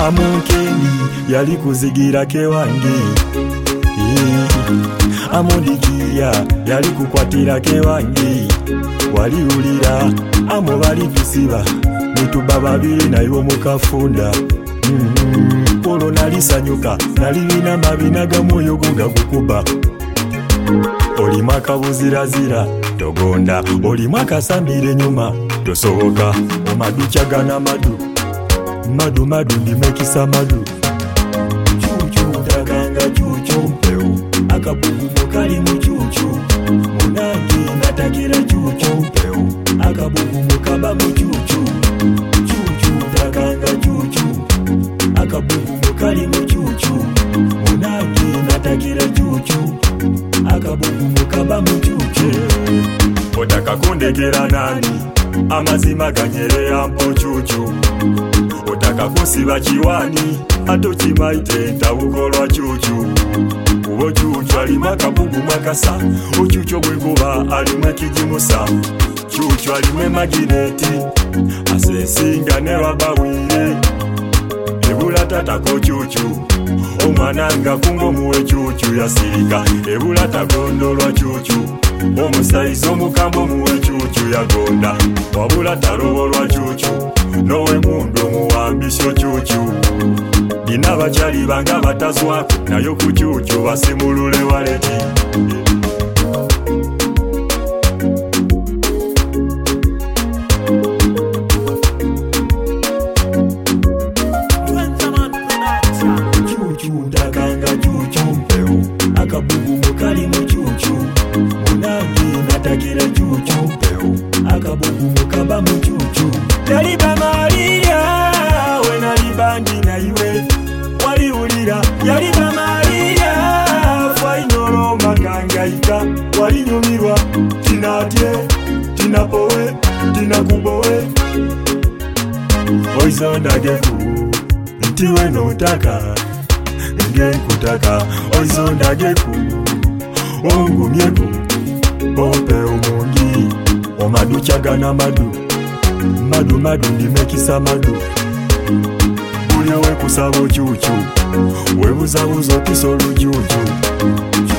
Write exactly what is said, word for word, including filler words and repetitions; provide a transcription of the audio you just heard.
Amunkeni yali kuzigira ke wange, amundikia yali kukwatira ke wange. Waliulira amo bali tusiba nituba babiri nayo mukafunda. Mm-hmm. Polo nalisanyuka nalibina mabina gamoyo gunga gukuba. Oli mwaka buzirazira togonda, oli mwaka sambire nyuma tosoboka. Omadu chagana madu, madu madu ndimekisa madu. Chuchu takanga chuchu mpeu, akabugu mukali muchuchu. Munangi natakira chuchu mpeu, akabugu mukaba muchuchu. Chuchu takanga chuchu, akabugu mukali muchuchu. Munangi natakira chuchu, akabugu mukaba muchuchu. Otaka kundekera nani, amazima ganyere ampo chuchu. Otaka kusiba chiwani, ato chimaite ntawukolwa chuchu. Uwo chuchu alima kabugu makasa, ochucho gwekuba alimwe kijimusa. Chuchu alimwe magineti, asesinga ne wabawire. Ebula tatako chuchu, omwananga kungo muwe chuchu yasirika. Ebula tagondolwa chuchu, omusaizo mukambo muwe chuchu yagonda. Wabula tarobolwa chuchu, nowe mundu muwambisyo chuchu. Dina bachali banga batazwako, nayo kuchuchu basimulule waleti. Chuchu takanga chuchu mpeu, akabugu mukali muchuchu. Munangi natakira chuchu mpeu, akabugu mukaba muchuchu. Yaliba Maria, wena libandi na iwe. Waliulira, yaliba Maria, fainoro makangaika. Walinyumirwa, tinatye, tinapowe, tinakubowe. Oizonda geku, ntiwe notaka, nge kutaka. Oizonda geku, ongu mieku, ope umungi. Omadu chagana madu, madu madu ndimekisa madu. Uliwe kusabo chuchu, webuza buzo kisolu chuchu.